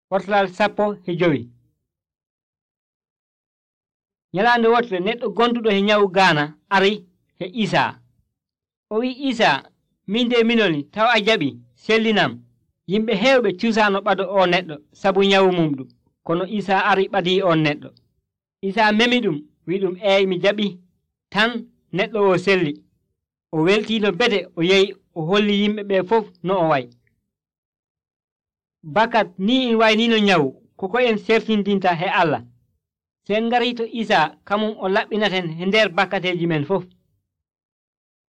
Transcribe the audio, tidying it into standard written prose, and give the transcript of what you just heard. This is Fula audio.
Portalal 15. Nyalande wotre neɗɗo gonduɗo he nyawu Gaana ari he Isa. O wi Isa, min de minoni taw a jaɓi sellinam. Yimɓe hewɓe cusano ɓado o neɗɗo sabu nyawu mum ɗum, kono Isa ari ɓadi on neɗɗo. Isa memi ɗum wi ɗum mi jaɓi tan neɗɗo o selli. O weltino bete o yehi o holli yimɓe ɓe fof no o wayi. Bakat ni in waynino nyawu koko en sertindinta he Allah. Sen ngari to Isa kamum o laɓɓinaten he nder bakateji men fof.